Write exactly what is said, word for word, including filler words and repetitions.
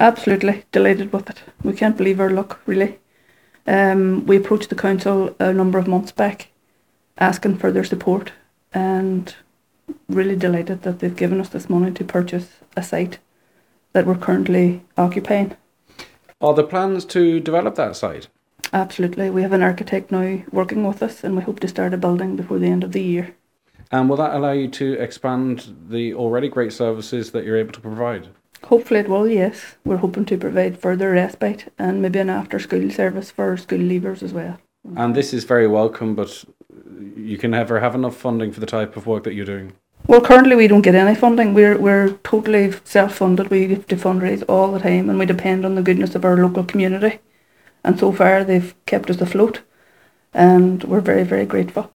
Absolutely delighted with it. We can't believe our luck, really. Um, we approached the council a number of months back asking for their support, and really delighted that they've given us this money to purchase a site that we're currently occupying. Are there plans to develop that site? Absolutely. We have an architect now working with us, and we hope to start a building before the end of the year. And will that allow you to expand the already great services that you're able to provide? Hopefully it will, yes. We're hoping to provide further respite and maybe an after-school service for school leavers as well. And this is very welcome, but you can never have enough funding for the type of work that you're doing. Well, currently we don't get any funding. We're we're totally self-funded. We have to fundraise all the time, and we depend on the goodness of our local community. And so far they've kept us afloat, and we're very, very grateful.